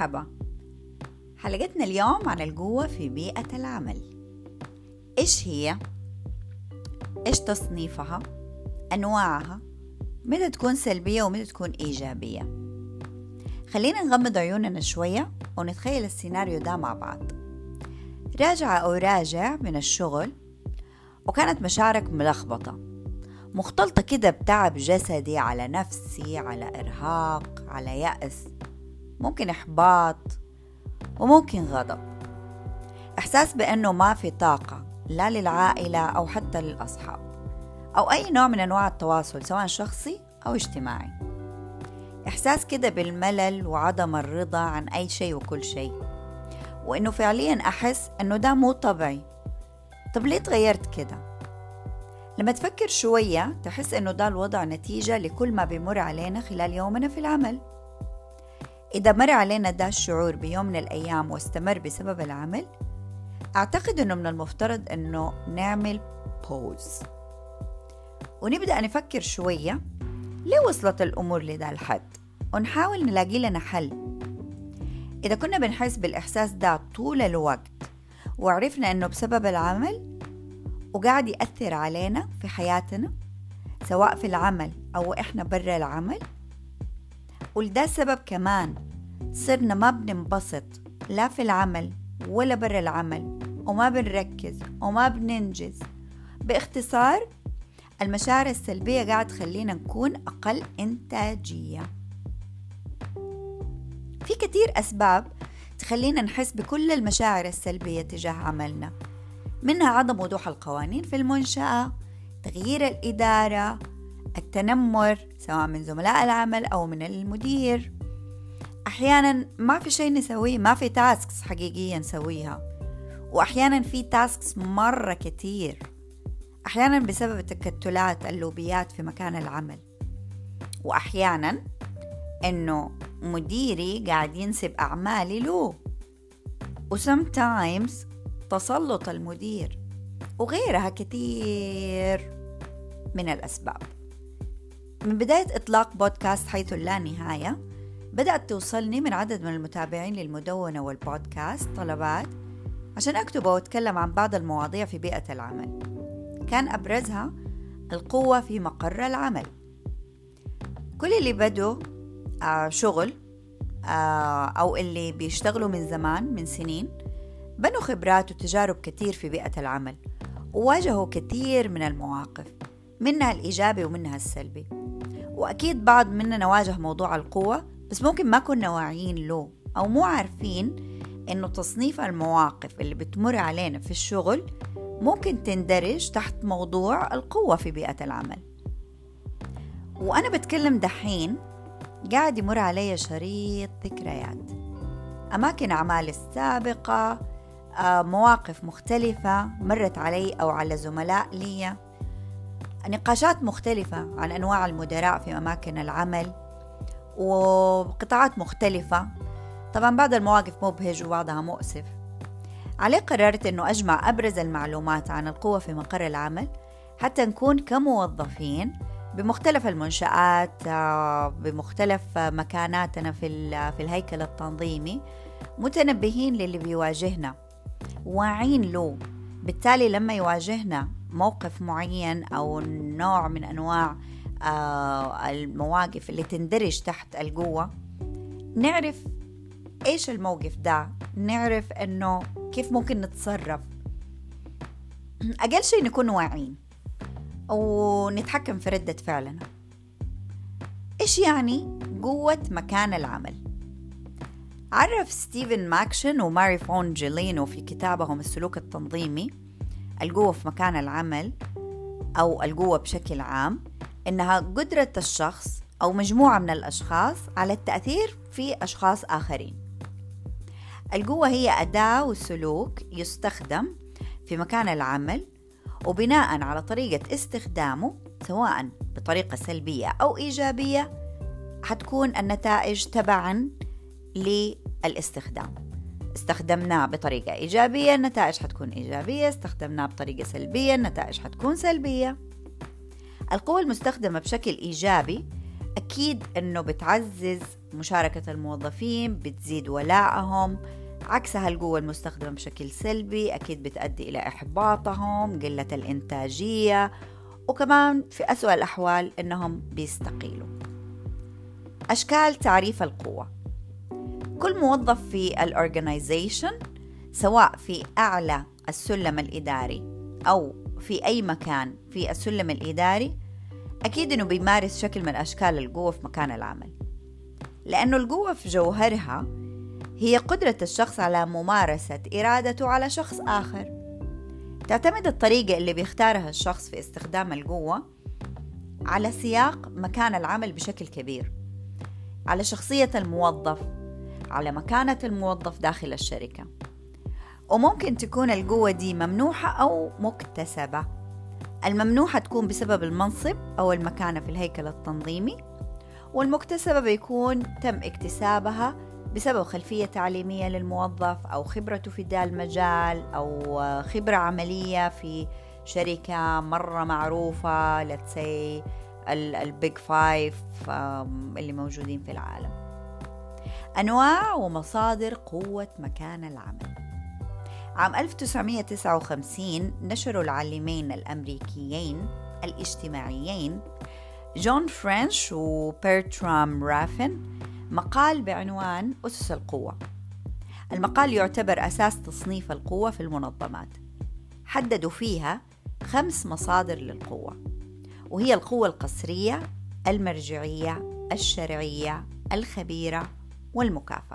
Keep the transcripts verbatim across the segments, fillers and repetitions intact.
مرحبا. حلقتنا اليوم عن القوة في بيئة العمل. إيش هي؟ إيش تصنيفها؟ أنواعها؟ متى تكون سلبية ومتى تكون إيجابية؟ خلينا نغمض عيوننا شوية ونتخيل السيناريو ده مع بعض. راجعة أو راجع من الشغل وكانت مشاعرك ملخبطة، مختلطة كده بتعب جسدي على نفسي، على إرهاق، على يأس، ممكن إحباط وممكن غضب، إحساس بأنه ما في طاقة لا للعائلة أو حتى للأصحاب أو أي نوع من أنواع التواصل سواء شخصي أو اجتماعي، إحساس كده بالملل وعدم الرضا عن أي شيء وكل شيء، وإنه فعليا أحس أنه ده مو طبيعي. طب ليه تغيرت كده؟ لما تفكر شوية تحس أنه ده الوضع نتيجة لكل ما بيمر علينا خلال يومنا في العمل. إذا مر علينا ده الشعور بيوم من الأيام واستمر بسبب العمل، أعتقد أنه من المفترض أنه نعمل بوز ونبدأ نفكر شوية ليه وصلت الأمور لذا الحد ونحاول نلاقي لنا حل. إذا كنا بنحس بالإحساس ده طول الوقت وعرفنا أنه بسبب العمل وقاعد يأثر علينا في حياتنا سواء في العمل أو إحنا برا العمل، ولده السبب كمان صرنا ما بننبسط لا في العمل ولا برا العمل وما بنركز وما بننجز. باختصار المشاعر السلبية قاعد تخلينا نكون أقل إنتاجية. في كتير أسباب تخلينا نحس بكل المشاعر السلبية تجاه عملنا، منها عدم وضوح القوانين في المنشأة، تغيير الإدارة، التنمر سواء من زملاء العمل أو من المدير، أحيانا ما في شيء نسويه، ما في تاسكس حقيقية نسويها، وأحيانا في تاسكس مرة كتير، أحيانا بسبب تكتلات اللوبيات في مكان العمل، وأحيانا إنه مديري قاعد ينسب أعمالي له، وسمتايمز تسلط المدير، وغيرها كتير من الأسباب. من بداية إطلاق بودكاست حيث لا نهاية بدأت توصلني من عدد من المتابعين للمدونة والبودكاست طلبات عشان أكتب وأتكلم عن بعض المواضيع في بيئة العمل، كان أبرزها القوة في مقر العمل. كل اللي بدوا آه شغل آه أو اللي بيشتغلوا من زمان من سنين بنوا خبرات وتجارب كتير في بيئة العمل، وواجهوا كتير من المواقف منها الإيجابي ومنها السلبي، وأكيد بعض مننا واجه موضوع القوة بس ممكن ما كنا واعيين له أو مو عارفين إنه تصنيف المواقف اللي بتمر علينا في الشغل ممكن تندرج تحت موضوع القوة في بيئة العمل. وأنا بتكلم دحين قاعد يمر علي شريط ذكريات، أماكن أعمال السابقة، مواقف مختلفة مرت علي أو على زملاء لي، نقاشات مختلفة عن أنواع المدراء في أماكن العمل وقطاعات مختلفة. طبعا بعض المواقف مبهج وبعضها مؤسف. عليه قررت أنه أجمع أبرز المعلومات عن القوة في مقر العمل حتى نكون كموظفين بمختلف المنشآت بمختلف مكاناتنا في في الهيكل التنظيمي متنبهين للي بيواجهنا، واعين له، بالتالي لما يواجهنا موقف معين أو نوع من أنواع المواقف اللي تندرج تحت القوة نعرف إيش الموقف ده، نعرف أنه كيف ممكن نتصرف. أقل شيء نكون واعين ونتحكم في ردة فعلنا. إيش يعني قوة مكان العمل؟ عرف ستيفن ماكشن وماري فون جيلينو في كتابهم السلوك التنظيمي القوة في مكان العمل أو القوة بشكل عام إنها قدرة الشخص أو مجموعة من الأشخاص على التأثير في أشخاص آخرين. القوة هي أداة وسلوك يستخدم في مكان العمل، وبناء على طريقة استخدامه سواء بطريقة سلبية أو إيجابية حتكون النتائج تبعاً للاستخدام. استخدمناه بطريقة إيجابية النتائج حتكون إيجابية، استخدمناه بطريقة سلبية النتائج حتكون سلبية. القوة المستخدمة بشكل إيجابي أكيد أنه بتعزز مشاركة الموظفين بتزيد ولائهم، عكسها القوة المستخدمة بشكل سلبي أكيد بتؤدي إلى إحباطهم، قلة الإنتاجية، وكمان في أسوأ الأحوال إنهم بيستقيلوا. أشكال تعريف القوة: كل موظف في الأورجنايزيشن سواء في أعلى السلم الإداري أو في أي مكان في السلم الإداري أكيد إنه بيمارس شكل من أشكال القوة في مكان العمل، لأنه القوة في جوهرها هي قدرة الشخص على ممارسة إرادته على شخص آخر. تعتمد الطريقة اللي بيختارها الشخص في استخدام القوة على سياق مكان العمل بشكل كبير، على شخصية الموظف، على مكانة الموظف داخل الشركة. وممكن تكون القوة دي ممنوحة أو مكتسبة. الممنوحة تكون بسبب المنصب أو المكانة في الهيكل التنظيمي، والمكتسبة بيكون تم اكتسابها بسبب خلفية تعليمية للموظف أو خبرته في ذا المجال أو خبرة عملية في شركة مرة معروفة، let's say البيج فايف اللي موجودين في العالم. أنواع ومصادر قوة مكان العمل. عام ألف وتسعمائة وتسعة وخمسين نشروا العالمين الأمريكيين الاجتماعيين جون فرنش وبيرترام رافن مقال بعنوان أسس القوة. المقال يعتبر أساس تصنيف القوة في المنظمات. حددوا فيها خمس مصادر للقوة، وهي القوة القسرية، المرجعية، الشرعية، الخبيرة، والمكافأة.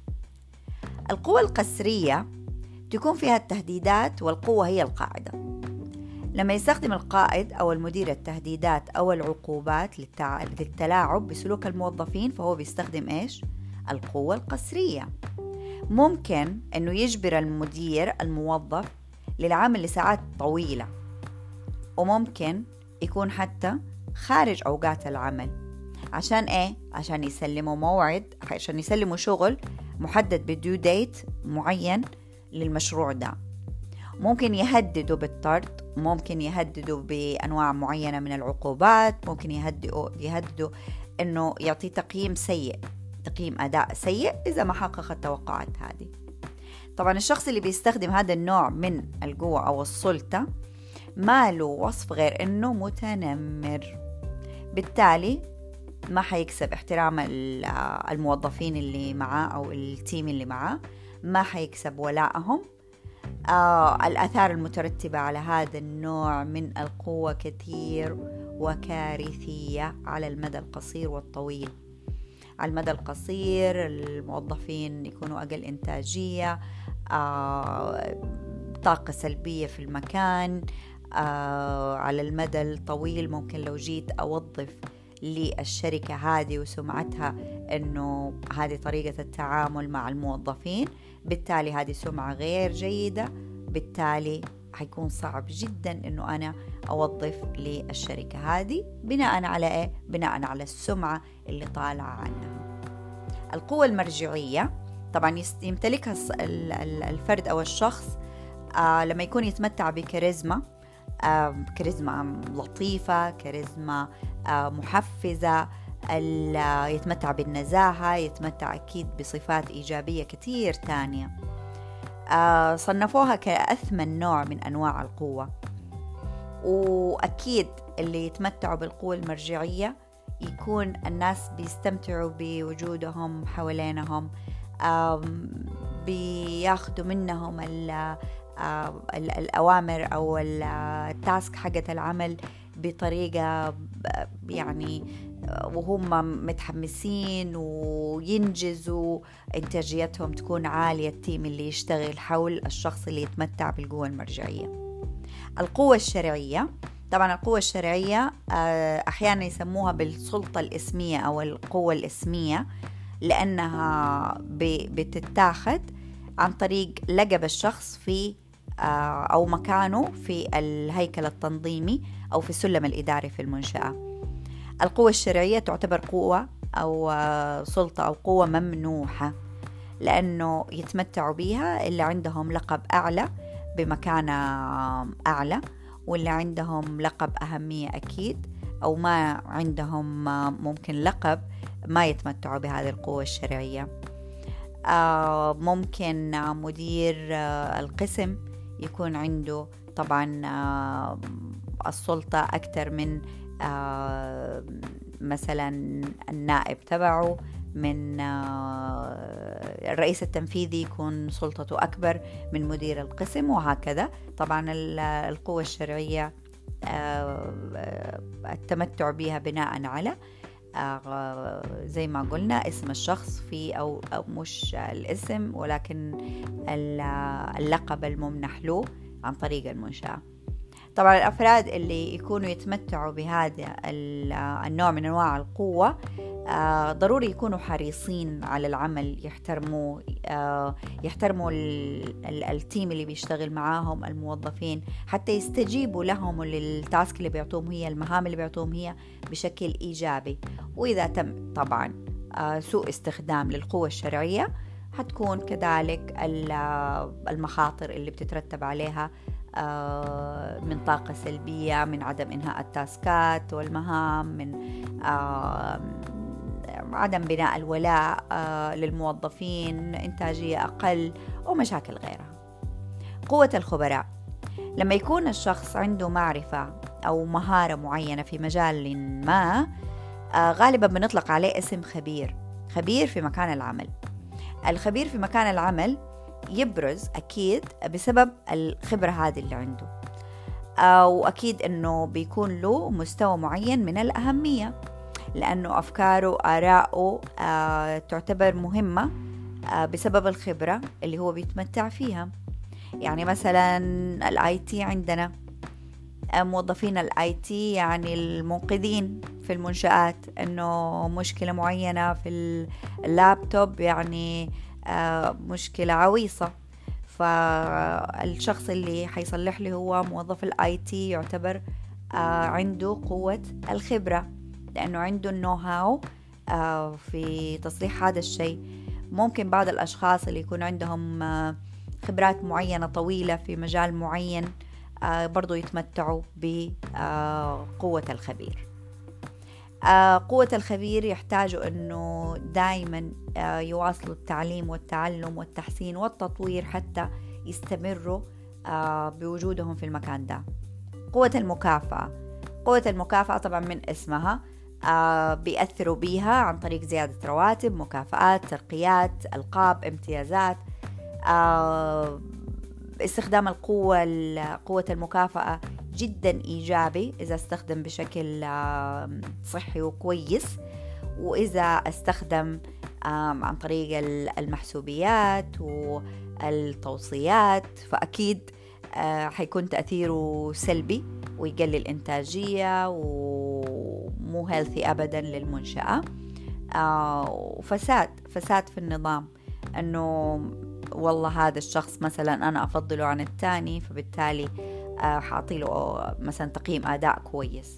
القوة القسرية تكون فيها التهديدات، والقوة هي القاعدة. لما يستخدم القائد أو المدير التهديدات أو العقوبات للتلاعب بسلوك الموظفين فهو بيستخدم إيش؟ القوة القسرية. ممكن أنه يجبر المدير الموظف للعمل لساعات طويلة، وممكن يكون حتى خارج أوقات العمل. عشان إيه؟ عشان يسلموا موعد، عشان يسلموا شغل محدد بديو ديت معين للمشروع ده. ممكن يهددوا بالطرد، ممكن يهددوا بأنواع معينة من العقوبات، ممكن يهددوا, يهددوا أنه يعطي تقييم سيء، تقييم أداء سيء إذا ما حقق التوقعات هذه. طبعا الشخص اللي بيستخدم هذا النوع من القوة أو السلطة ما له وصف غير أنه متنمر، بالتالي ما حيكسب احترام الموظفين اللي معاه أو التيم اللي معاه، ما حيكسب ولائهم. آه الآثار المترتبة على هذا النوع من القوة كثير وكارثية على المدى القصير والطويل. على المدى القصير الموظفين يكونوا أقل إنتاجية، آه طاقة سلبية في المكان. آه على المدى الطويل ممكن لو جيت أوظف للشركة هذه وسمعتها أنه هذه طريقة التعامل مع الموظفين، بالتالي هذه سمعة غير جيدة، بالتالي حيكون صعب جدا أنه أنا أوظف للشركة هذه بناء على إيه؟ بناء على السمعة اللي طالعة عنها. القوة المرجعية طبعا يمتلكها الفرد أو الشخص آه لما يكون يتمتع بكاريزما، آه كاريزما لطيفة، كاريزما آه محفزة، يتمتع بالنزاهة، يتمتع أكيد بصفات إيجابية كتير تانية. آه صنفوها كأثمن نوع من أنواع القوة. وأكيد اللي يتمتعوا بالقوة المرجعية يكون الناس بيستمتعوا بوجودهم حوالينهم، بياخدوا منهم الأوامر أو التاسك حقة العمل بطريقة يعني وهم متحمسين وينجزوا، إنتاجيتهم تكون عالية، التيم اللي يشتغل حول الشخص اللي يتمتع بالقوة المرجعية. القوة الشرعية طبعا القوة الشرعية أحيانا يسموها بالسلطة الإسمية أو القوة الإسمية، لأنها بتتاخد عن طريق لقب الشخص في أو مكانه في الهيكل التنظيمي أو في السلم الإداري في المنشأة. القوة الشرعية تعتبر قوة أو سلطة أو قوة ممنوحة، لأنه يتمتعوا بها اللي عندهم لقب أعلى بمكانة أعلى، واللي عندهم لقب أهمية أكيد، أو ما عندهم ممكن لقب ما يتمتعوا بهذه القوة الشرعية. ممكن مدير القسم يكون عنده طبعا السلطة أكثر من مثلا النائب تبعه، من الرئيس التنفيذي يكون سلطته أكبر من مدير القسم، وهكذا. طبعا القوة الشرعية التمتع بها بناء على زي ما قلنا اسم الشخص في أو, أو مش الاسم، ولكن اللقب الممنح له عن طريق المنشأة. طبعا الأفراد اللي يكونوا يتمتعوا بهذا النوع من أنواع القوة ضروري يكونوا حريصين على العمل، يحترموا يحترموا التيم اللي بيشتغل معاهم، الموظفين، حتى يستجيبوا لهم وللتاسك اللي بيعطوهم هي، المهام اللي بيعطوهم هي بشكل إيجابي. وإذا تم طبعا سوء استخدام للقوة الشرعية هتكون كذلك المخاطر اللي بتترتب عليها من طاقة سلبية، من عدم إنهاء التاسكات والمهام، من عدم بناء الولاء للموظفين، إنتاجية أقل، ومشاكل غيرها. قوة الخبراء: لما يكون الشخص عنده معرفة أو مهارة معينة في مجال ما، غالبا بنطلق عليه اسم خبير. خبير في مكان العمل. الخبير في مكان العمل يبرز أكيد بسبب الخبرة هذه اللي عنده، وأكيد أنه بيكون له مستوى معين من الأهمية، لأنه أفكاره وآراءه تعتبر مهمة بسبب الخبرة اللي هو بيتمتع فيها. يعني مثلا الاي تي عندنا، موظفين الاي تي يعني المنقذين في المنشآت، انه مشكلة معينة في اللابتوب يعني مشكلة عويصة، فالشخص اللي حيصلح له هو موظف الاي تي، يعتبر عنده قوة الخبرة لأنه عنده النو هاو في تصليح هذا الشيء. ممكن بعض الأشخاص اللي يكون عندهم خبرات معينة طويلة في مجال معين برضو يتمتعوا بقوة الخبير. قوة الخبير يحتاجوا أنه دائما يواصلوا التعليم والتعلم والتحسين والتطوير حتى يستمروا بوجودهم في المكان ده. قوة المكافأة: قوة المكافأة طبعا من اسمها بيأثروا بيها عن طريق زيادة رواتب، مكافآت، ترقيات، ألقاب، امتيازات. استخدام القوة قوة المكافأة جدا إيجابي إذا استخدم بشكل صحي وكويس، وإذا استخدم عن طريق المحسوبيات والتوصيات فأكيد حيكون تأثيره سلبي ويقلل إنتاجية ومو هيلثي أبدا للمنشأة. وفساد فساد في النظام، أنه والله هذا الشخص مثلا أنا أفضله عن الثاني، فبالتالي حاعطيله مثلا تقييم أداء كويس.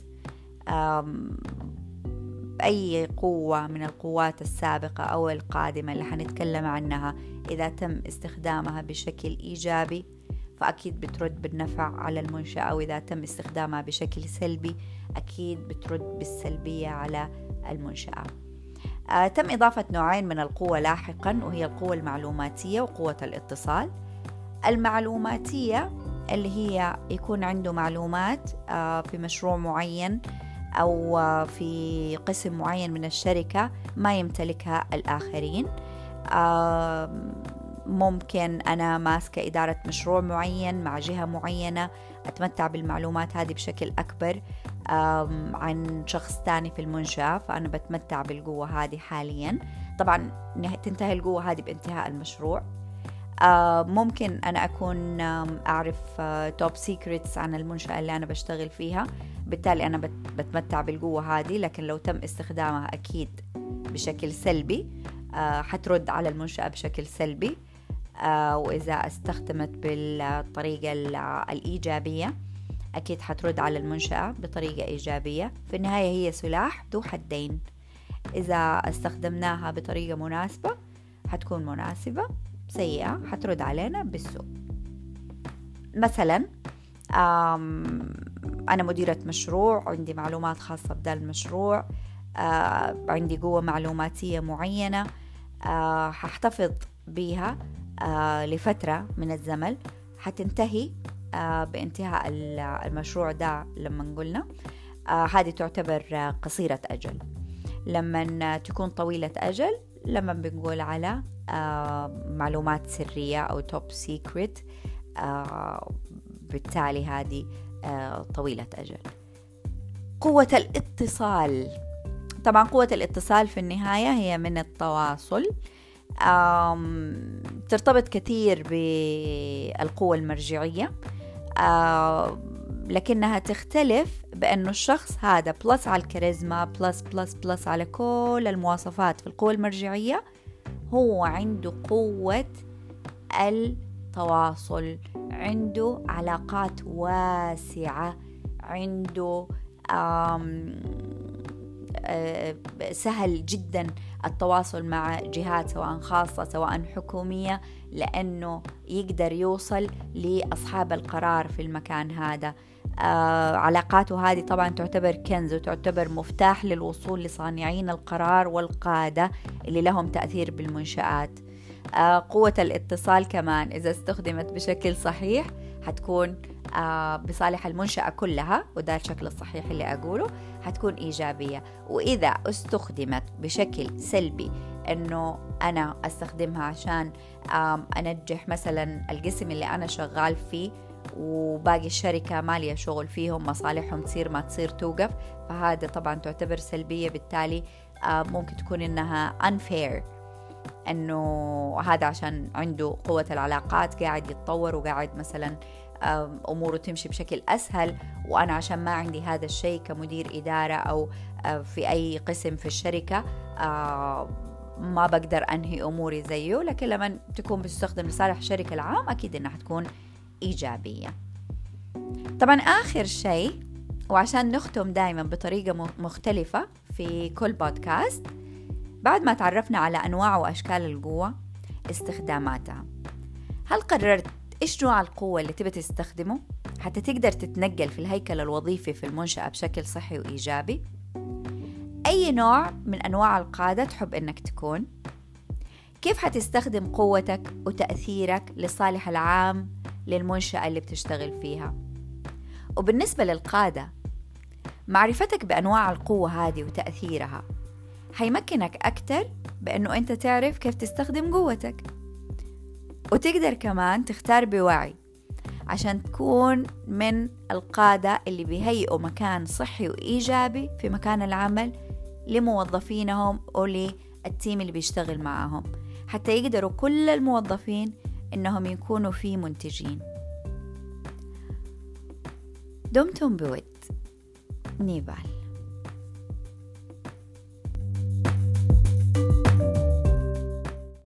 أي قوة من القوات السابقة أو القادمة اللي حنتكلم عنها إذا تم استخدامها بشكل إيجابي فأكيد بترد بالنفع على المنشأة، وإذا تم استخدامها بشكل سلبي أكيد بترد بالسلبية على المنشأة. آه، تم إضافة نوعين من القوة لاحقا، وهي القوة المعلوماتية وقوة الاتصال. المعلوماتية اللي هي يكون عنده معلومات آه، في مشروع معين أو آه، في قسم معين من الشركة ما يمتلكها الآخرين. آه، ممكن أنا ماسكة إدارة مشروع معين مع جهة معينة، أتمتع بالمعلومات هذه بشكل أكبر عن شخص تاني في المنشأة، فأنا بتمتع بالقوة هذه حاليا. طبعا تنتهي القوة هذه بانتهاء المشروع. ممكن أنا أكون أعرف توب سيكريتس عن المنشأة اللي أنا بشتغل فيها، بالتالي أنا بتمتع بالقوة هذه، لكن لو تم استخدامها أكيد بشكل سلبي حترد على المنشأة بشكل سلبي. وإذا استخدمت بالطريقة الإيجابية أكيد حترد على المنشأة بطريقة إيجابية. في النهاية هي سلاح ذو حدين، إذا استخدمناها بطريقة مناسبة حتكون مناسبة، سيئة حترد علينا بالسوء. مثلا أنا مديرة مشروع، عندي معلومات خاصة بدا المشروع، آه عندي قوة معلوماتية معينة آه ححتفظ بيها آه لفترة من الزمن، حتنتهي آه بانتهاء المشروع ده. لما قلنا آه هذه تعتبر آه قصيرة أجل. لما تكون طويلة أجل لما بنقول على آه معلومات سرية أو توب سيكريت، آه بالتالي هذه آه طويلة أجل. قوة الاتصال، طبعا قوة الاتصال في النهاية هي من التواصل، ترتبط كثير بالقوة المرجعية، لكنها تختلف بأنه الشخص هذا بلس على الكاريزما بلس بلس بلس على كل المواصفات في القوة المرجعية، هو عنده قوة التواصل، عنده علاقات واسعة، عنده سهل جدا التواصل مع جهات سواء خاصة سواء حكومية، لأنه يقدر يوصل لأصحاب القرار في المكان هذا. آه علاقاته هذه طبعا تعتبر كنز وتعتبر مفتاح للوصول لصانعين القرار والقادة اللي لهم تأثير بالمنشآت. آه قوة الاتصال كمان إذا استخدمت بشكل صحيح حتكون آه بصالح المنشأة كلها، وده الشكل الصحيح اللي أقوله، حتكون إيجابية. وإذا استخدمت بشكل سلبي أنه أنا أستخدمها عشان أنجح مثلا القسم اللي أنا شغال فيه وباقي الشركة مالية شغل فيهم، مصالحهم تصير ما تصير توقف، فهذا طبعا تعتبر سلبية. بالتالي آه ممكن تكون إنها unfair، أنه هذا عشان عنده قوة العلاقات قاعد يتطور وقاعد مثلا أموره تمشي بشكل أسهل، وأنا عشان ما عندي هذا الشيء كمدير إدارة أو في أي قسم في الشركة ما بقدر أنهي أموري زيه. لكن لما تكون بتستخدم لصالح الشركة العام أكيد إنها حتكون إيجابية. طبعا آخر شيء، وعشان نختم دائما بطريقة مختلفة في كل بودكاست، بعد ما تعرفنا على أنواع وأشكال القوة استخداماتها، هل قررت إيش نوع القوة اللي تبي تستخدمه حتى تقدر تتنقل في الهيكل الوظيفي في المنشأة بشكل صحي وإيجابي؟ أي نوع من أنواع القادة تحب إنك تكون؟ كيف حتستخدم قوتك وتأثيرك للصالح العام للمنشأة اللي بتشتغل فيها؟ وبالنسبة للقادة، معرفتك بأنواع القوة هذه وتأثيرها حيمكنك أكتر بأنه أنت تعرف كيف تستخدم قوتك، وتقدر كمان تختار بوعي عشان تكون من القادة اللي بيهيئوا مكان صحي وإيجابي في مكان العمل لموظفينهم وللتيم اللي بيشتغل معهم، حتى يقدروا كل الموظفين إنهم يكونوا فيه منتجين. دمتم بود. نيبال.